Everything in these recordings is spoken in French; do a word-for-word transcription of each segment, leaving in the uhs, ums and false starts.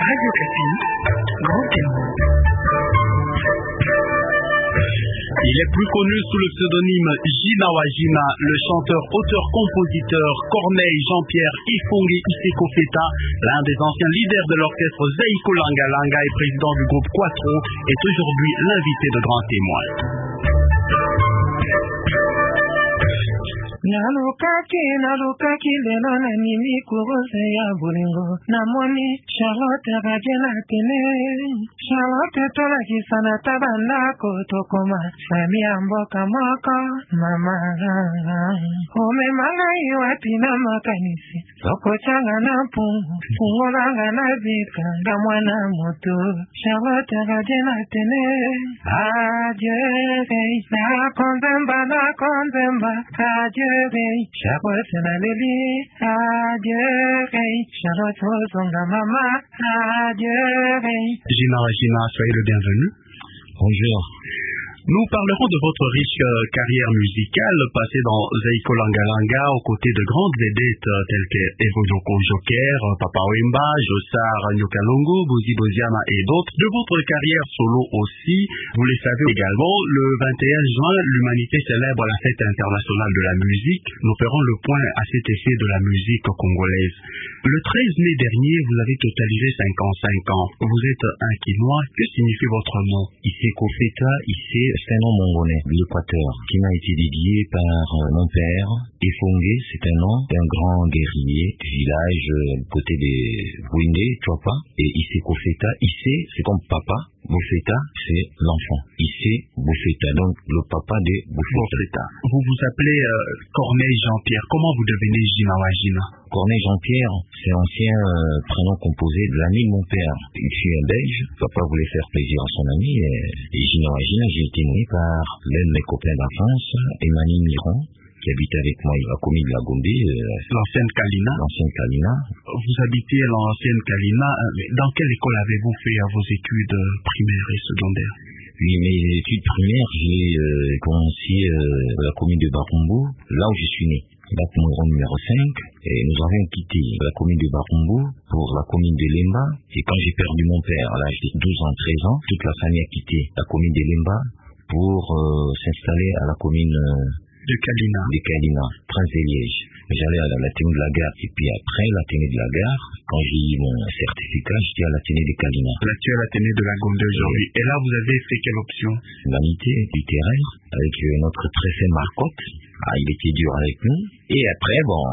Radio Kapi, Grand Témoin. Il est plus connu sous le pseudonyme Gina Wajina, le chanteur, auteur, compositeur Corneille Jean-Pierre Ifongue Iseko Feta, l'un des anciens leaders de l'orchestre Zeiko Langa Langa et président du groupe Quattro, est aujourd'hui l'invité de Grand Témoin. Nalukaki nalukaki lelo na nimi kurose ya bulingo namoni Charlotte rajela tene Charlotte tolaki sana tabanda kotokoma famia mboka moko mama ome mangai wapi na makanisi soko changa na pungu pungu langa na zika nga mwana moto Charlotte rajela tene adieu na konzemba na konzemba adieu Charlotte na leli, adieu, Charlotte zonga mama, adieu. Gina Wajina, soyez le bienvenu. Bonjour. Nous parlerons de votre riche euh, carrière musicale passée dans Zeiko Langa Langa aux côtés de grandes vedettes euh, telles que Evo Joko Joker, euh, Papa Wemba, Jossar Nyokalongo, Bozi Boziama et d'autres. De votre carrière solo aussi, vous le savez également, le vingt et un juin, l'humanité célèbre la fête internationale de la musique. Nous ferons le point à cet effet de la musique congolaise. Le treize mai dernier, vous avez totalisé cinquante-cinq ans. Vous êtes un Quinois. Que signifie votre nom? Iseko Feta, Issé, c'est un nom mongolais de l'Équateur qui m'a été dédié par mon père. Ifongue, c'est un nom d'un grand guerrier du village euh, côté des Bouindé, Chouapa. Et Iseko Feta, Issé, c'est comme papa. Boufeta, c'est l'enfant. Issé, Boufeta, donc le papa de Boufeta. Vous vous appelez euh, Corneille Jean-Pierre. Comment vous devenez Gina Wajina? Corneille Jean-Pierre, c'est l'ancien euh, prénom composé de l'ami de mon père. Je suis un Belge, papa voulait faire plaisir à son ami, et, et Gina Wajina, j'ai été né par l'un de mes copains d'enfance, Emmanuel Miron, qui habite avec moi, il a commis de la Gombe, euh, l'ancienne Kalina. L'ancienne Kalina. Vous habitez à l'ancienne Kalina. Dans quelle école avez-vous fait vos études primaires et secondaires? Oui, mes études primaires, j'ai euh, commencé euh, à la commune de Barumbu, là où je suis né. Bac Moron numéro cinq, et nous avons quitté la commune de Barumbu pour la commune de Lemba. Et quand j'ai perdu mon père à l'âge de douze ans, treize ans, toute la famille a quitté la commune de Lemba pour euh, s'installer à la commune euh, de Kalina. De Kalina, Prince-de-Liège. J'allais à l'Athénée de la Gare, et puis après l'Athénée de la Gare, quand j'ai eu mon certificat, j'étais à l'Athénée de Kalina. L'actuel Athénée de la Gombe aujourd'hui. Et là, vous avez fait quelle option? Humanité littéraire, avec euh, notre préfet Marcotte. Ah, il était dur avec nous. Et après, bon,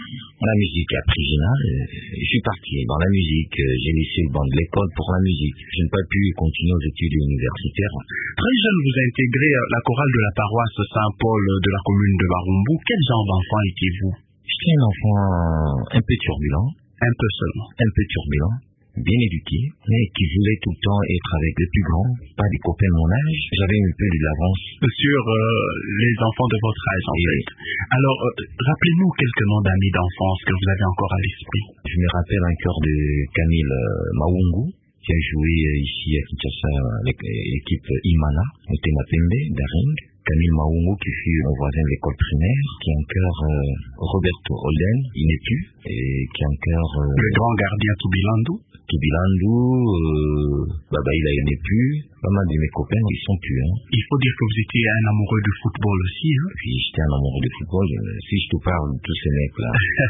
la musique a pris Gina. Je suis parti dans la musique. J'ai laissé le banc de l'école pour la musique. Je n'ai pas pu continuer aux études universitaires. Très jeune, vous avez intégré la chorale de la paroisse Saint-Paul de la commune de Barumbu. Quel genre d'enfant étiez-vous? J'étais un enfant un peu turbulent. Un peu seulement. Un peu turbulent. Bien éduqué, mais qui voulait tout le temps être avec les plus grands, pas des copains de mon âge. J'avais un peu de l'avance sur euh, les enfants de votre âge, en fait. Alors, euh, rappelez-nous quelques noms d'amis d'enfance que vous avez encore à l'esprit. Je me rappelle encore de Camille euh, Maungu, qui a joué euh, ici à Kinshasa avec l'équipe Imana, Motema Pembe, Daring. Camille Maungu, qui fut mon voisin de l'école primaire, qui a encore euh, Roberto Holden, il n'est plus, et qui a encore euh, le grand gardien Toubilandou. Toubilandou, euh, Baba il n'est plus, pas mal de mes copains, ils sont plus. Hein. Il faut dire que vous étiez un amoureux du football aussi. Hein. Puis j'étais un amoureux du football. Si je te parle de tous ces mecs-là,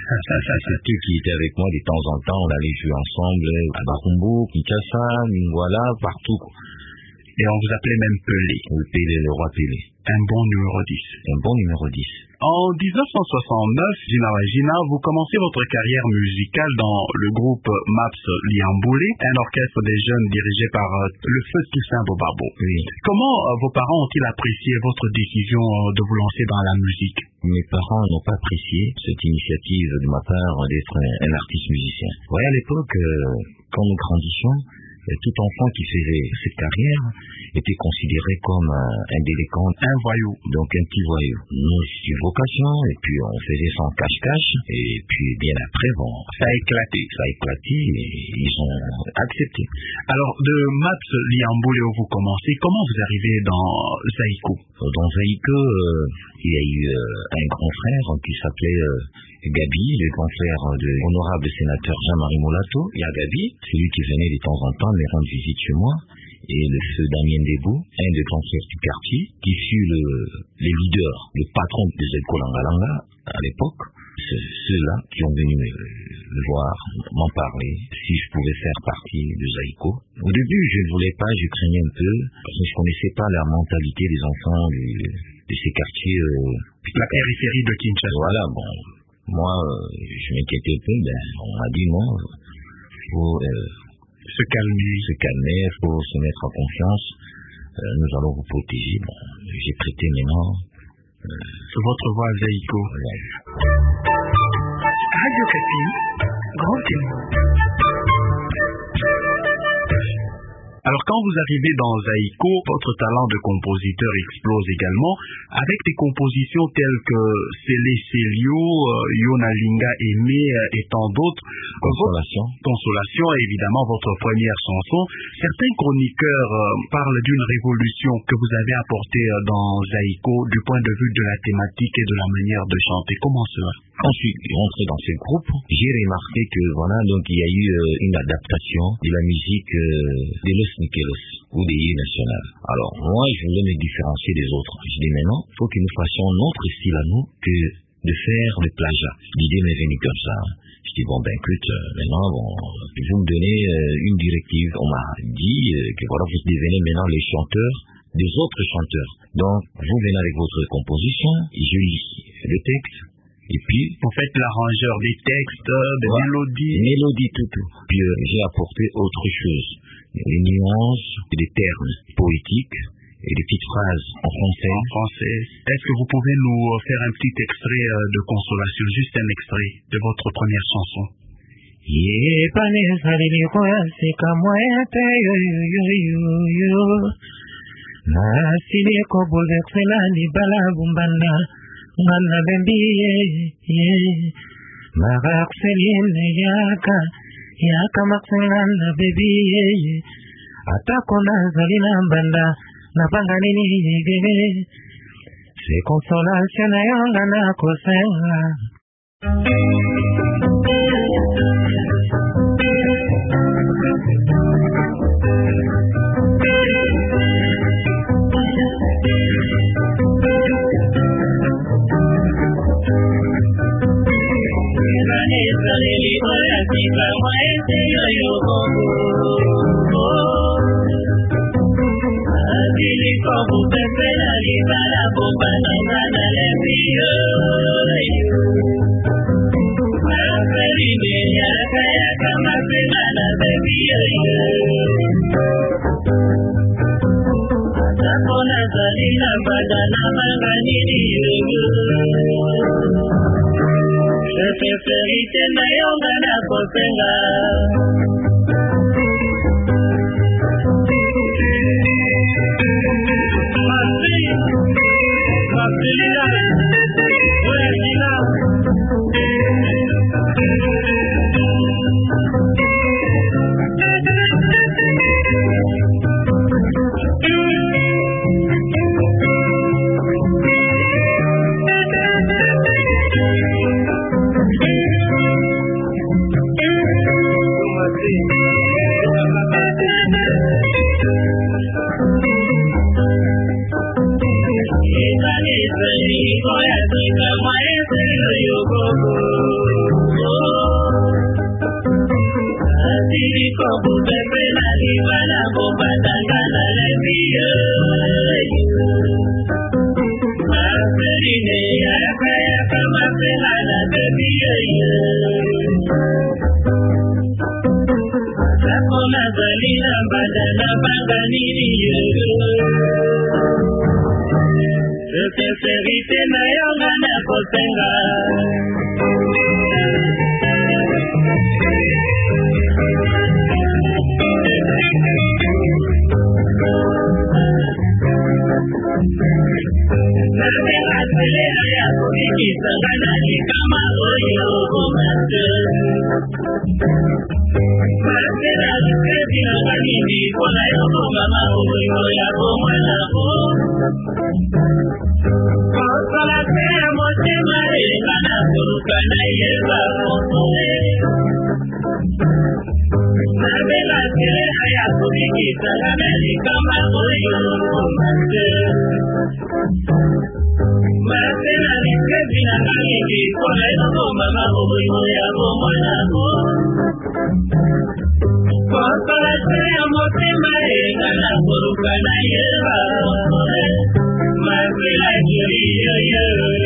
c'est eux qui étaient avec moi de temps en temps. On allait jouer ensemble à Barumbu, Kinshasa, Mingwala, partout. Et on vous appelait même Pelé. Le Pelé, le roi Pelé. Un bon numéro dix. Un bon numéro dix. En dix-neuf cent soixante-neuf, Gina Wajina, vous commencez votre carrière musicale dans le groupe Maps Liamboulé, un orchestre des jeunes dirigé par le feu Toussaint Bobabo. Oui. Comment euh, vos parents ont-ils apprécié votre décision euh, de vous lancer dans la musique? Mes parents n'ont pas apprécié cette initiative de ma part d'être un, un artiste musicien. Vous voyez, à l'époque, euh, quand nous grandissions, tout enfant qui faisait cette carrière, était considéré comme un, un délinquant, un voyou, donc un petit voyou. Nous, c'est une vocation, et puis on faisait ça en cache-cache, et puis bien après, bon, ça a éclaté, ça a éclaté, et ils ont accepté. Alors, de Maps Liamboulé où vous commencez, comment vous arrivez dans Zaïko? Dans Zaïko, euh, il y a eu euh, un grand frère qui s'appelait euh, Gabi, le grand frère de l'honorable sénateur Jean-Marie Moulato. Il y a Gabi, c'est lui qui venait de temps en temps me rendre visite chez moi, et le feu Damien Debou, un des grands frères du quartier, qui fut le, le leader, le patron des écoles Langalanga à l'époque. Ceux-là qui ont venu me, me voir, m'en parler, si je pouvais faire partie de Zaïko. Au début, je ne voulais pas, je craignais un peu, parce que je ne connaissais pas la mentalité des enfants de, de ces quartiers. Euh, la périphérie de Kinshasa. Voilà, bon, moi, euh, je m'inquiétais un peu, ben, on m'a dit non, il faut euh, se calmer, se calmer, il faut se mettre en confiance, euh, nous allons vous protéger. Bon, j'ai prêté maintenant. Euh, votre voix à Zaïko. Ouais. Radio Kapi, grand témoin. Alors quand vous arrivez dans Zaïko, votre talent de compositeur explose également avec des compositions telles que Célé Célio, euh, Yonalinga Aimé euh, et tant d'autres. Consolation. Votre, Consolation est évidemment votre première chanson. Certains chroniqueurs euh, parlent d'une révolution que vous avez apportée euh, dans Zaïko du point de vue de la thématique et de la manière de chanter. Comment cela? Quand je suis rentré dans ce groupe, j'ai remarqué que voilà, donc il y a eu euh, une adaptation de la musique euh, de Los Niquelos ou des hymnes nationaux. Alors moi, je voulais me différencier des autres. Je dis maintenant, il faut que nous fassions notre style à nous que de faire le plagiat. L'idée m'est venue comme ça. Je dis bon ben écoute, euh, maintenant bon, vous me donnez euh, une directive. On m'a dit euh, que voilà, vous devenez maintenant les chanteurs des autres chanteurs. Donc vous venez avec votre composition et je lis le texte. Et puis, vous faites l'arrangeur des textes, des voilà, mélodies. Mélodies, tout, tout. Puis euh, j'ai apporté autre chose. Les nuances, des termes poétiques et des petites phrases en français. En français. Est-ce que vous pouvez nous faire un petit extrait de Consolation, juste un extrait de votre première chanson? Ngana bembi ye Marak selim yaka Yaka maksengana bebi ye Atakona zalina banda Napanga nini bebe Se consolation na yonga na kosenga Kisangana ni kama oyo omate Masera lukezi na kanini Kona yoko mama oyo yako mwanako Kosola sea motema Ekana kurukana yeba kosole Nabela sere haya Kisangana ni kama oyo omate Masera lukezi na kanini Kona yoko mama oyo yako mwanako Kosola sea motema Ekana kurukana yeba kosole Masera juriya ya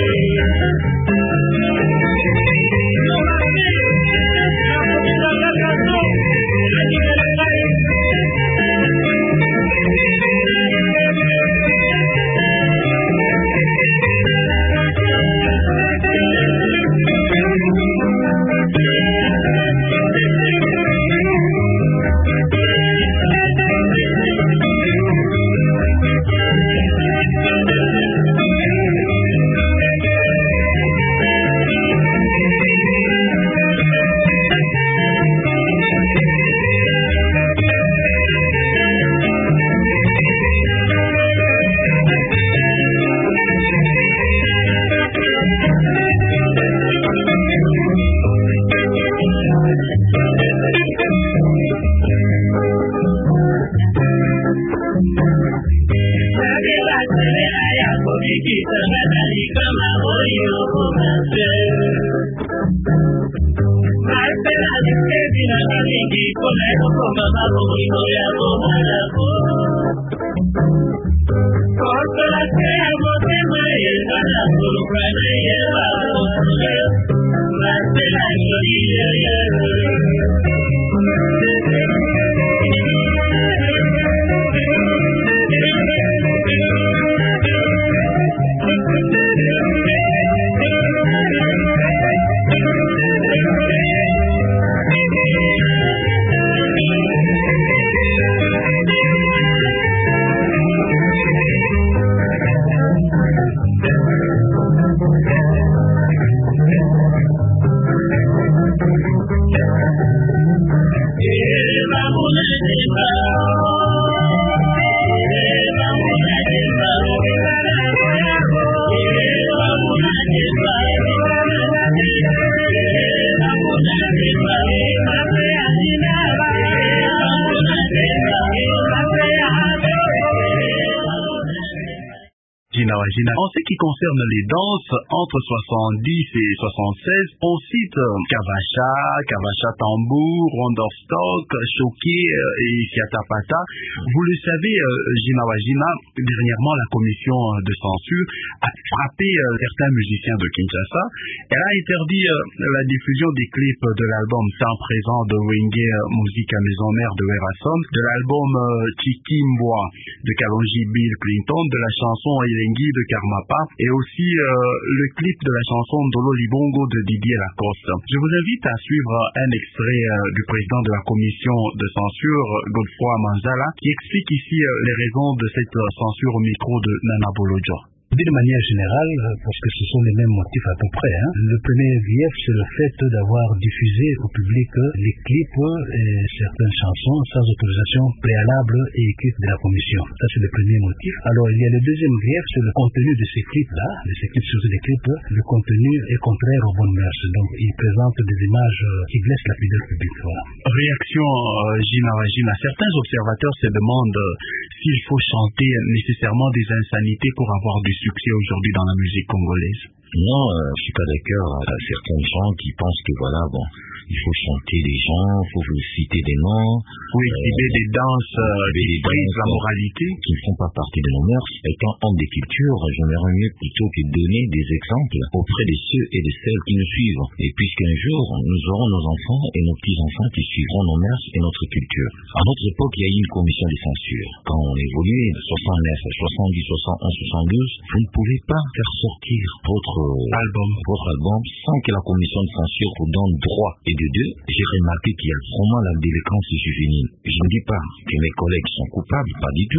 En ce qui concerne les danses, entre soixante-dix et soixante-seize, on cite Kavacha, Kavacha Tambour, Wonderstock, Choqué et Siatapata. Vous le savez, Gina Wajina, dernièrement la commission de censure a frappé certains musiciens de Kinshasa. Elle a interdit la diffusion des clips de l'album Sans présent de Wenge Musique à Maison Mère de Werason, de l'album Chikimbwa de Kalonji Bill Clinton, de la chanson Elengi de Karmapa et aussi euh, le clip de la chanson Dolo Libongo de Didier Lacoste. Je vous invite à suivre un extrait euh, du président de la commission de censure, Godefroy Manzala, qui explique ici euh, les raisons de cette euh, censure au micro de Nana Bolodjo. D'une manière générale, parce que ce sont les mêmes motifs à peu près, hein. Le premier grief, c'est le fait d'avoir diffusé au public les clips et certaines chansons sans autorisation préalable et écrite de la commission. Ça, c'est le premier motif. Alors, il y a le deuxième grief, c'est le contenu de ces clips-là. De ces clips sur les clips, le contenu est contraire aux bonnes mœurs. Donc, il présente des images qui blessent la pudeur publique. Voilà. Réaction, euh, Gina Gina. Certains observateurs se demandent euh, s'il faut chanter nécessairement des insanités pour avoir du succès aujourd'hui dans la musique congolaise. Non, euh, je suis pas d'accord à certains gens qui pensent que voilà, bon, il faut chanter des gens, il faut citer des noms. Ou exhiber euh, des danses euh, qui brisent la moralité. Qui ne font pas partie de nos mœurs. Étant homme des cultures, j'aimerais mieux plutôt que donner des exemples auprès de ceux et de celles qui nous suivent. Et puisqu'un jour, nous aurons nos enfants et nos petits-enfants qui suivront nos mœurs et notre culture. À notre époque, il y a eu une commission de censure. Quand on évoluait de soixante-neuf, soixante-dix, soixante-onze, soixante-douze, vous ne pouvez pas faire sortir votre album, votre album sans que la commission de censure vous donne droit. Et de deux, j'ai remarqué qu'il y a vraiment la délinquance juvénile. Je ne dis pas que mes collègues sont coupables, pas du tout.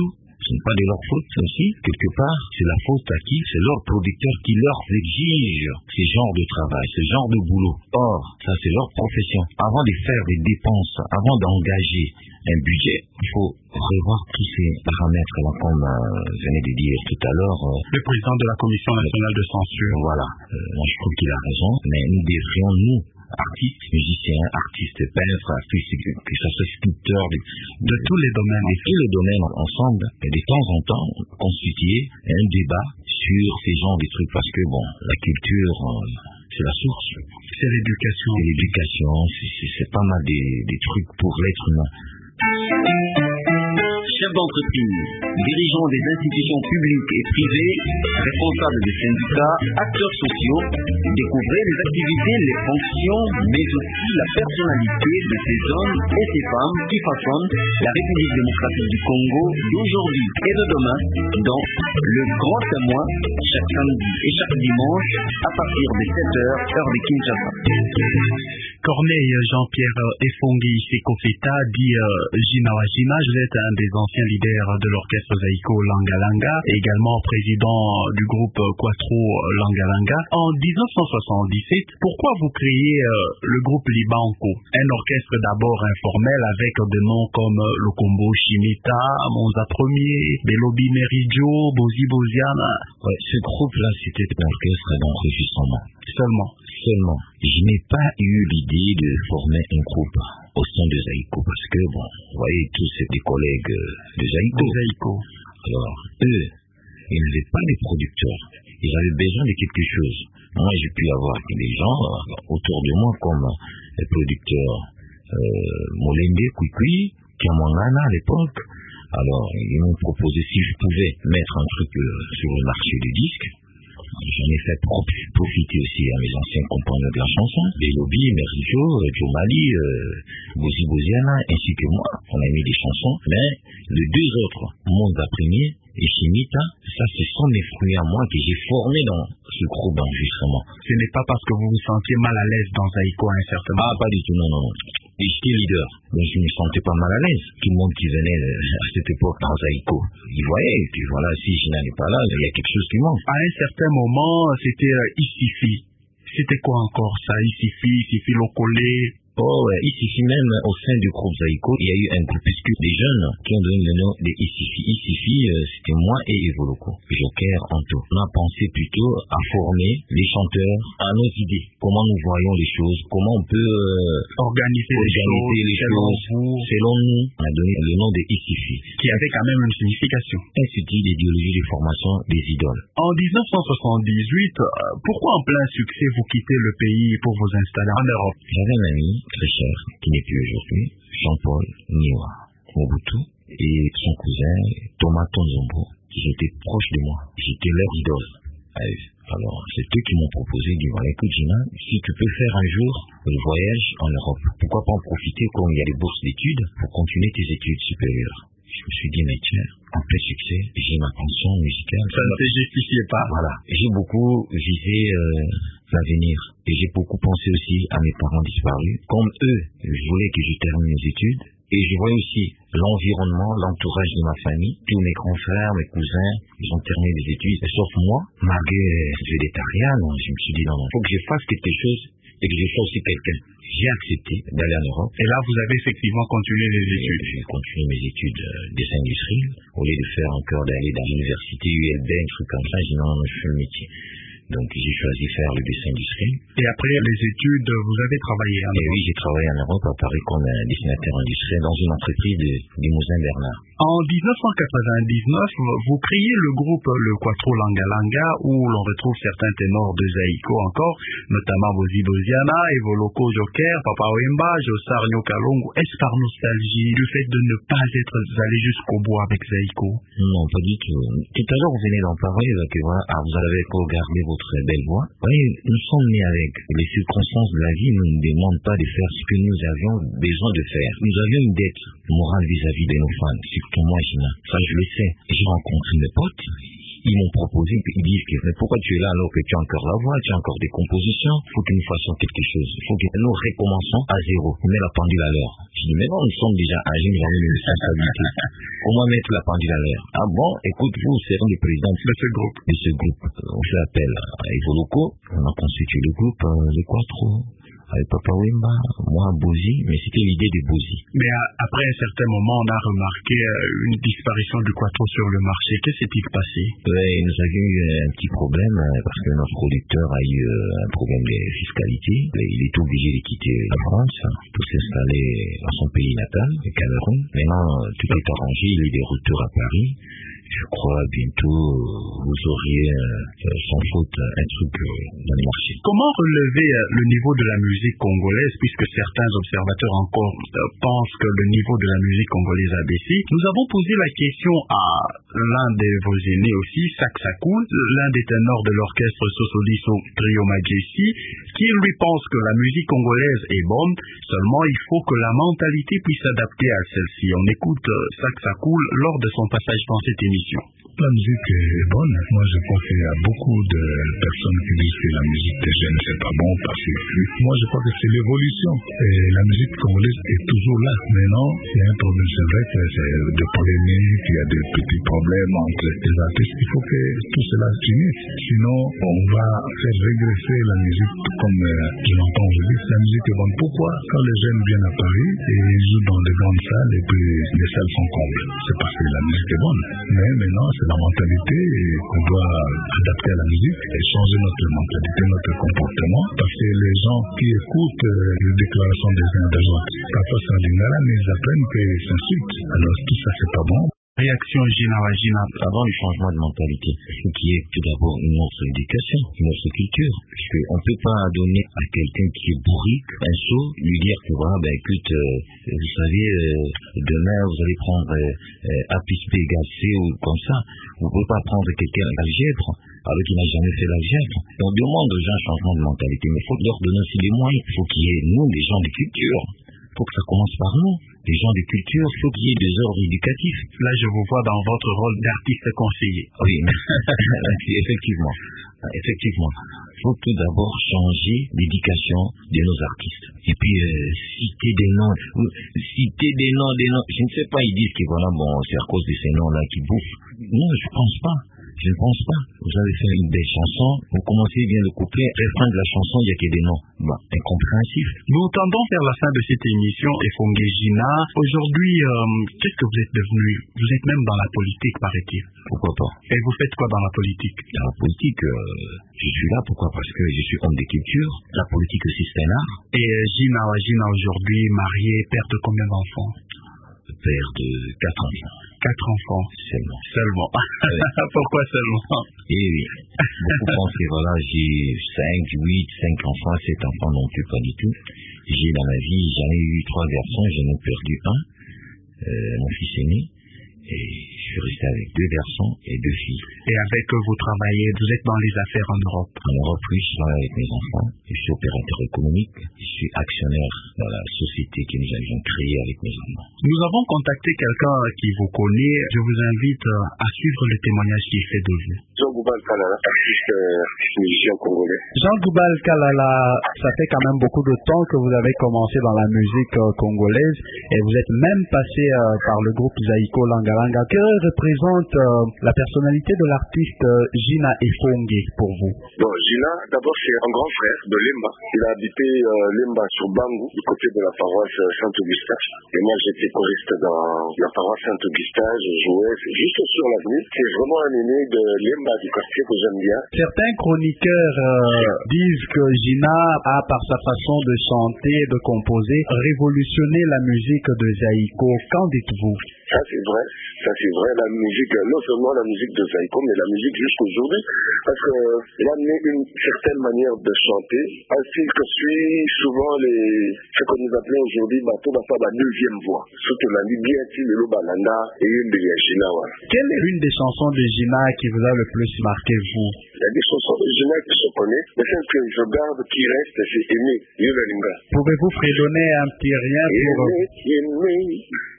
Ce n'est pas de leur faute aussi. Quelque part, c'est la faute à qui? C'est leurs producteurs qui leur exigent ce genre de travail, ce genre de boulot. Or, ça c'est leur profession. Avant de faire des dépenses, avant d'engager un budget, il faut revoir tous ces paramètres-là, comme euh, venait de dire tout à l'heure. Euh, le président de la Commission nationale de censure. Voilà. Euh, moi, je trouve qu'il a raison, mais nous devrions, nous, artistes, musiciens, artistes, peintres, artistes, que ce soit sculpteurs, de, de tous les domaines, de tous les domaines ensemble, et de temps en temps, constituer un débat sur ces genres de trucs, parce que bon, la culture, euh, c'est la source. C'est l'éducation. C'est l'éducation, c'est, c'est, c'est pas mal des, des trucs pour l'être humain. Chefs d'entreprise, dirigeants des institutions publiques et privées, responsables des syndicats, acteurs sociaux, découvrez les activités, les fonctions, mais aussi la personnalité de ces hommes et ces femmes qui façonnent la République démocratique du Congo d'aujourd'hui et de demain dans le Grand Témoin, chaque samedi et chaque dimanche à partir de sept heures, heure de Kinshasa. Corneille Jean-Pierre Efongi Sekofeta dit euh, Jinawajima, vous êtes un des anciens leaders de l'orchestre Zaïko Langa Langa, également président du groupe Quattro Langa Langa. En dix-neuf cent soixante-dix-sept, pourquoi vous créez euh, le groupe Libanco, un orchestre d'abord informel avec des noms comme euh, Lokombo Shimita, Monza Premier, Belobi Meridio, Bozi Boziana? Ouais, ce groupe-là, c'était un orchestre d'enregistrement. Seulement. Seulement. Je n'ai pas eu l'idée de former un groupe au sein de Zaïko parce que, bon, vous voyez, tous ces des collègues de Zaïko. De Zaïko. Alors, eux, ils n'avaient pas les producteurs. Ils avaient besoin de quelque chose. Moi, j'ai pu avoir des gens euh, autour de moi comme les producteurs euh, Molembe, Kwikwi, Kiamangana à l'époque. Alors, ils m'ont proposé si je pouvais mettre un truc euh, sur le marché du disque. J'en ai fait profiter aussi à mes anciens compagnons de la chanson, Belobi, Merijo, Jomali, euh, Bozi Boziana, ainsi que moi. On a mis des chansons, mais les deux autres, Monza Premier et Shimita, ça ce sont des fruits à moi que j'ai formés dans ce groupe d'enregistrement. Ce n'est pas parce que vous vous sentiez mal à l'aise dans Zaïko à un certain moment? Ah, pas du tout, non, non, non. Et j'étais leader, mais je ne me sentais pas mal à l'aise. Tout le monde qui venait à cette époque dans Zaïko, il voyait, et puis voilà, si je n'allais pas là, il y a quelque chose qui manque. À un certain moment, c'était euh, Isifi. C'était quoi encore ça? Isifi, Isifi Lokolé? Oh ouais, Isifi même, au sein du groupe Zaïko, il y a eu un groupuscule des jeunes qui ont donné le nom de Isifi. Isifi, euh, c'était moi et Evoloko, Joker en tout. On a pensé plutôt à former les chanteurs à nos idées. Comment nous voyons les choses, comment on peut euh, organiser, organiser les choses, les choses vous. Selon nous, on a donné le nom de Isifi. Qui avait quand même une signification. Institut d'idéologie de formation des idoles. En dix-neuf cent soixante-dix-huit, euh, pourquoi en plein succès vous quittez le pays pour vous installer en Europe? J'avais un ami très cher, qui n'est plus aujourd'hui, Jean-Paul Niwa Mobutu, et son cousin Thomas Tonzombo, qui étaient proches de moi. J'étais leur idole. Alors, c'est eux qui m'ont proposé, dit voilà, écoute Gina, si tu peux faire un jour le voyage en Europe, pourquoi pas en profiter quand il y a des bourses d'études pour continuer tes études supérieures? Je me suis dit, mais tiens, en plein succès, j'ai ma pension musicale. Ça ne se justifiait pas. Voilà. J'ai beaucoup visé euh, l'avenir. Et j'ai beaucoup pensé aussi à mes parents disparus. Comme eux, je voulais que je termine mes études. Et je voyais aussi l'environnement, l'entourage de ma famille. Tous mes grands frères, mes cousins, ils ont terminé les études. Sauf moi, malgré les végétariens, je me suis dit, non, non, il faut que je fasse quelque chose et que je sois aussi quelqu'un. J'ai accepté d'aller en Europe. Et là, vous avez effectivement continué les études. J'ai continué mes études euh, dessin industriel. Au lieu de faire encore d'aller dans l'université U L B, un truc comme ça, j'ai dit non, non, je fais le métier. Donc j'ai choisi de faire le dessin industriel. Et après les études, vous avez travaillé en Europe? Et oui, j'ai travaillé en Europe à Paris comme un dessinateur industriel dans une entreprise de Limousin Bernard. En dix-neuf cent quatre-vingt-dix-neuf, vous créez le groupe le Quattro Langa Langa, où l'on retrouve certains ténors de Zaïko encore, notamment Bozi Boziana, Evoloko Joker, Papa Wemba, Jossar Nyokalongo. Est-ce par nostalgie du fait de ne pas être allé jusqu'au bout avec Zaïko? Non, pas du tout. Tout à l'heure, vous venez d'en parler, que voilà, ah, vous avez regardé votre belle voix. Vous voyez, nous sommes nés avec les circonstances de la vie, nous ne demandent pas de faire ce que nous avions besoin de faire. Nous avions une dette morale vis-à-vis de nos fans. Surtout moi, Gina. Ça, je le sais. J'ai rencontré mes potes. Ils m'ont proposé, ils disent que mais pourquoi tu es là alors que tu as encore la voix, tu as encore des compositions, il faut que nous fassions quelque chose, il faut que nous recommençons à zéro, on met la pendule à l'heure. Je dit, mais non, nous sommes déjà âgés, nous avons une responsabilité. Comment mettre la pendule à l'heure? Ah bon, écoute, vous serez le président de ce groupe. De ce groupe. On fait appel à Evoluco, on a constitué le groupe, euh, les Quattro, avec Papa Wemba, moi, Bozi, mais c'était l'idée de Bozi. Mais à, après un certain moment, on a remarqué euh, une disparition du Quattro sur le marché. Que s'est-il passé? Oui, nous avions eu un petit problème euh, parce que notre producteur a eu euh, un problème de fiscalité. Il est obligé de quitter la France pour s'installer dans son pays natal, le Cameroun. Maintenant, tout est arrangé, il est de retour à Paris. Je crois bientôt vous auriez euh, sans faute un truc euh, dans le marché. Comment relever euh, le niveau de la musique congolaise, puisque certains observateurs encore euh, pensent que le niveau de la musique congolaise a baissé? Nous avons posé la question à l'un de vos aînés aussi, Saksakoul, l'un des ténors de l'orchestre Sosoliso Trio Majesty, qui lui pense que la musique congolaise est bonne, seulement il faut que la mentalité puisse s'adapter à celle-ci. On écoute euh, Saksakoul lors de son passage dans cette émission. La musique est bonne. Moi, je pense qu'il y a beaucoup de personnes qui disent que la musique des jeunes, c'est pas bon parce que moi, je crois que c'est l'évolution. Et la musique congolaise est toujours là. Maintenant, il y a un problème. C'est vrai que c'est des polémiques, il y a des petits problèmes entre les artistes. Il faut que tout cela finisse. Sinon, on va faire régresser la musique comme euh, je l'entends. Je dis que la musique est bonne. Pourquoi? Quand les jeunes viennent à Paris et ils jouent dans des grandes salles et puis les salles sont combles, c'est parce que la musique est bonne. Mais maintenant, c'est la mentalité qu'on doit adapter à la musique et changer notre mentalité, notre comportement, parce que les gens qui écoutent euh, les déclarations des uns des autres, parfois c'est en lingala, mais ils apprennent qu'ils s'insultent. Alors tout ça, c'est pas bon. Réaction Gina Wagina. Avant le changement de mentalité, ce qui est tout d'abord une autre éducation, une autre culture. Parce qu'on ne peut pas donner à quelqu'un qui est bourrique un seau, lui dire que voilà, ben écoute, euh, vous savez, euh, demain vous allez prendre euh, A plus B égale C ou comme ça. Vous ne pouvez pas prendre quelqu'un d'algèbre alors qu'il n'a jamais fait l'algèbre. Et on demande aux gens un changement de mentalité, mais il faut leur donner aussi les moyens. Il faut qu'il y ait, nous, des gens de culture. Il faut que ça commence par nous. Des gens de culture, il faut qu'il y ait des ordres éducatifs. Là, je vous vois dans votre rôle d'artiste conseiller. Oui, effectivement. Effectivement. Il faut tout d'abord changer l'éducation de nos artistes. Et puis, euh, citer des noms, citer des noms, des noms. Je ne sais pas, ils disent que voilà, bon, c'est à cause de ces noms-là qui bouffent. Non, je ne pense pas. Je ne pense pas. Vous avez fait une belle chanson, vous commencez bien le couplet, refrain de la chanson, il n'y a que des noms. Bah, incompréhensif. Nous tendons vers la fin de cette émission, Efongue Gina. Aujourd'hui, euh, qu'est-ce que vous êtes devenu? Vous êtes même dans la politique, paraît-il. Pourquoi pas? Et vous faites quoi dans la politique? Dans la politique, euh, je suis là, pourquoi? Parce que je suis homme de culture. La politique aussi, c'est un art. Et euh, Gina, Gina aujourd'hui, marié, père de combien d'enfants? Père de quatre enfants. Quatre enfants Seulement. Seulement. Oui. Pourquoi seulement? Eh oui. Beaucoup pensent que voilà, j'ai cinq, huit, cinq enfants, sept enfants non plus, pas du tout. J'ai dans ma vie, j'en ai eu trois garçons, j'en ai perdu un, euh, mon fils aîné. Et je suis resté avec deux garçons et deux filles. Et avec eux, vous travaillez, vous êtes dans les affaires en Europe? En Europe, oui, je travaille avec mes enfants. Je suis opérateur économique. Je suis actionnaire dans la société que nous avions créée avec mes enfants. Nous avons contacté quelqu'un qui vous connaît. Je vous invite à suivre le témoignage qu'il fait de vous. Jean Goubal Kalala, artiste musicien congolais. Jean Goubal Kalala, ça fait quand même beaucoup de temps que vous avez commencé dans la musique euh, congolaise et vous êtes même passé euh, par le groupe Zaiko Langalanga. Que représente euh, la personnalité de l'artiste euh, Gina Efongue pour vous? Bon, Gina, d'abord c'est un grand frère de Lemba. Il a habité euh, Lemba sur Bangou, du côté de la paroisse Saint-Augustin. Et moi j'étais choriste dans la paroisse Saint-Augustin, je jouais juste sur l'avenue. C'est vraiment un aîné de Lemba, du quartier que j'aime bien. Certains chroniqueurs euh, disent que Gina a, par sa façon de chanter, de composer, révolutionné la musique de Zaiko. Qu'en dites-vous? Ça c'est vrai, ça c'est vrai, la musique, non seulement la musique de Zaiko, mais la musique jusqu'aujourd'hui, parce qu'il a amené une certaine manière de chanter, un style que suit souvent les, ce que nous appelons aujourd'hui, bateau bapa, la neuvième voix, surtout la Libiati, le Lobalanda et une de Gina. Quelle est une des chansons de Gina qui vous a le plus marqué, vous? Il y a des chansons de Gina qui se connaissent, mais celle que je garde qui reste, c'est Aimé, Yola Linga. Pouvez-vous fredonner un petit rien pour... Aimé, Aimé.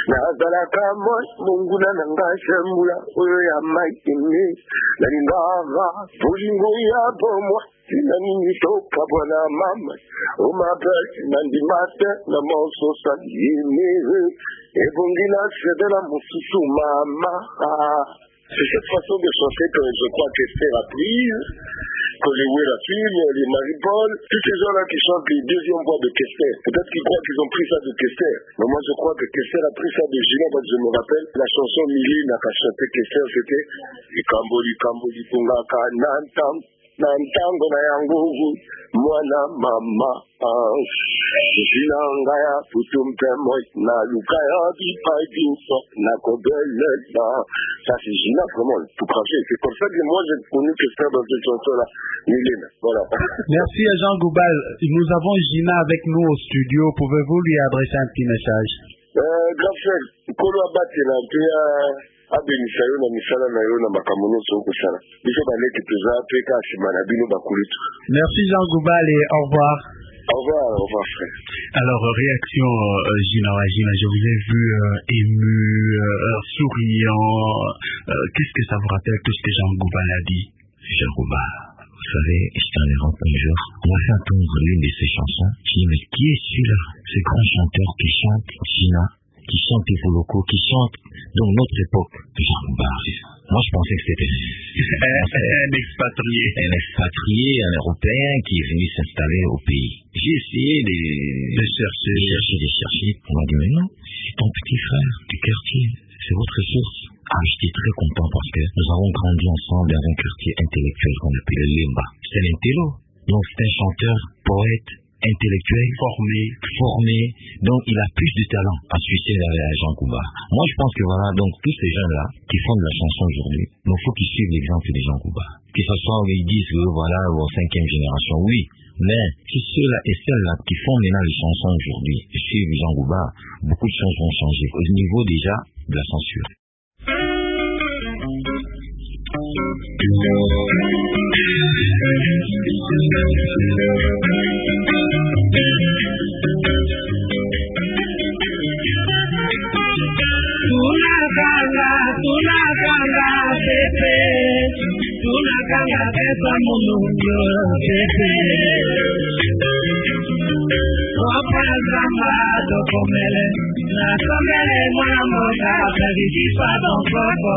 nazalaka moi monguna na nga sembula oyo ya maitini nalingaka bolingo ya bomwa tina nini tokabwana mama omabel nandima te na mososa yini ebongi nasepela mosusu mama. C'est cette façon de chanter que je crois qu'Esther a prise, que les Will a pris, les Marie-Paul, tous ces gens-là qui chantent les deuxièmes voix de Kester. Peut-être qu'ils croient qu'ils ont pris ça de Kester. Mais moi je crois que Kester a pris ça de Gina, parce que je me rappelle, la chanson Mili n'a qu'à chanter Kester, c'était Ikamboli, Kamboli, Pungaka, Nantam, Nantango, Nayangovu, Mwana, Mama, Gina, Ngaya, Putumpemo, Nalukaya, Bipaidinso, Nakobelela. Ça c'est Gina, vraiment, tout craché. C'est comme ça que moi j'ai connu Kester dans cette chanson-là. Mylène, voilà. Merci à Jean Goubal. Nous avons Gina avec nous au studio. Pouvez-vous lui adresser un petit message? Euh, grand frère, Kolo Abatela, puis abimisa yo na misala na yo na makambo nyonso okosala biso baleki toza mpe ka nsima na bino bakulutu. Merci Jean Goubal et au revoir. Au revoir, au revoir frère. Alors, réaction euh, Gina, Gina, je vous ai vu euh, ému, euh, souriant. Euh, Qu'est-ce que ça vous rappelle tout ce que Jean Goubal a dit? Jean Goubal, vous savez, j'étais en Europe un jour, on m'a fait entendre l'une de ses chansons. Je dis, mais qui est celui-là? Ce grand chanteur qui chante Gina, qui chante Ivoloko, qui chante donc notre époque. Jean Goubal, moi je pensais que c'était un expatrié. Un expatrié, un Européen qui est venu s'installer au pays. J'ai essayé de, de chercher, de chercher, de chercher. On m'a dit, mais non, c'est ton petit frère du quartier, c'est votre source. Ah, j'étais très content parce que nous avons grandi ensemble dans un quartier intellectuel qu'on appelle Lemba. C'est un intello. Donc c'est un chanteur, poète, intellectuel, formé, formé, donc il a plus de talent à succès à Jean Goubal. Moi je pense que voilà, donc tous ces gens-là qui font de la chanson aujourd'hui, il faut qu'ils suivent l'exemple de Jean Goubal. Que ce soit ils disent que voilà, aux cinquième génération, oui, mais tous ceux-là et celles-là qui font maintenant les chansons aujourd'hui, et suivent Jean Goubal, beaucoup de choses vont changer au niveau déjà de la censure. Tunakanga, tunakanga pepe, tunakanga pepa mulungu pepe. Opazamba dokomele, na komele mwana moka kavijipa donkoko.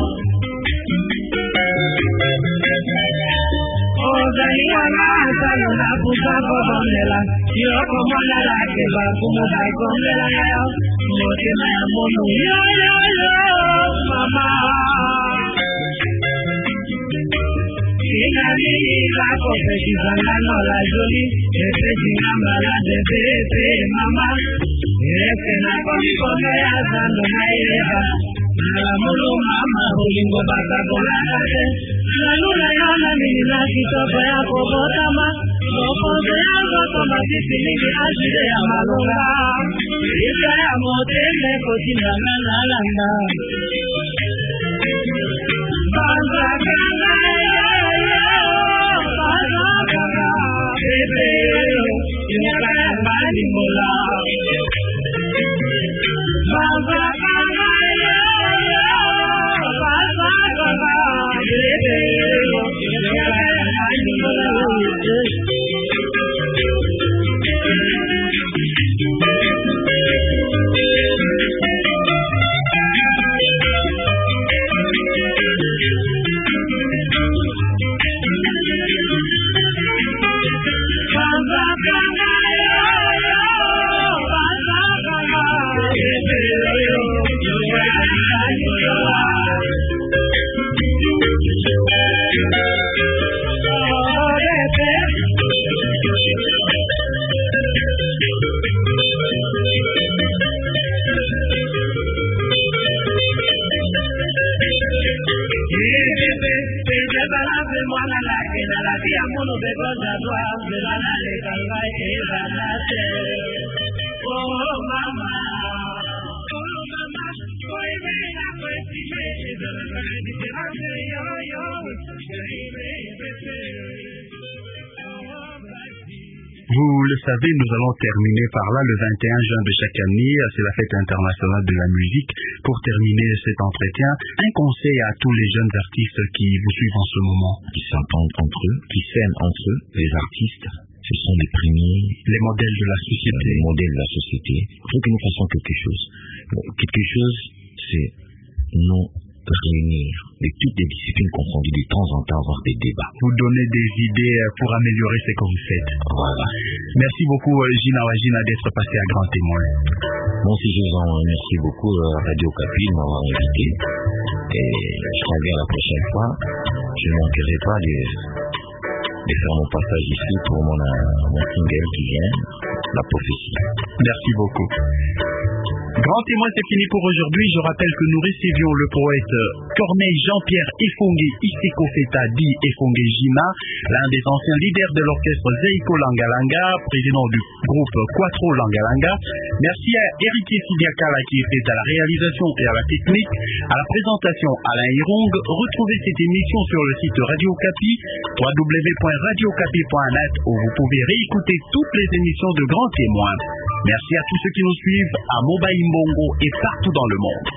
Ozali wana asalo na pusa kodonela, yoko mwana lake bakumu kaikondela yayo, motema ya mono yo yo yo mama. Ina nini kako pechizanga nola joli, epechina malade pepe mama. Efe na kondikonde ya zando na ireba, Nalamulu mama ulingo baka kolakate Nalula yona minila kitoko ya kobotama Okoze ya goto matisi niki ajide ya malunga Isa ya motele kotina na nalanda Banza kanga ya ya Banza kanga Bebe Yaka ya mbali mula Banza kanga ya Vous le savez, nous allons terminer par là le vingt et un juin de chaque année. C'est la fête internationale de la musique. Pour terminer cet entretien, un conseil à tous les jeunes artistes qui vous suivent en ce moment. Qui s'entendent entre eux, qui s'aiment entre eux, les artistes. Ce sont les premiers, les modèles de la société. Les modèles de la société. Il faut que nous fassions quelque chose. Quelque chose, c'est nous réunir de toutes les disciplines confondues, de temps en temps avoir des débats. Vous donnez des idées pour améliorer ce que vous faites. Voilà. Merci beaucoup Gina Wajina d'être passé à Grand Témoin. Moi aussi je vous en remercie beaucoup Radio Okapi de m'avoir invité. Et je reviens la prochaine fois. Je ne manquerai pas de, de faire mon passage ici pour mon, mon single qui vient, La Prophétie. Merci beaucoup. Grand Témoin, c'est fini pour aujourd'hui. Je rappelle que nous recevions le poète Corneille Jean-Pierre Efongé Iseko Feta dit Efongé Jima, l'un des anciens leaders de l'orchestre Zeiko Langalanga, président du groupe Quattro Langalanga. Merci à Héritier Sidiakala qui était à la réalisation et à la technique. À la présentation, Alain Hirong. Retrouvez cette émission sur le site Radio Okapi, w w w point radio okapi point net, où vous pouvez réécouter toutes les émissions de Grand Témoin. Merci à tous ceux qui nous suivent à Mobile Mbongo et partout dans le monde.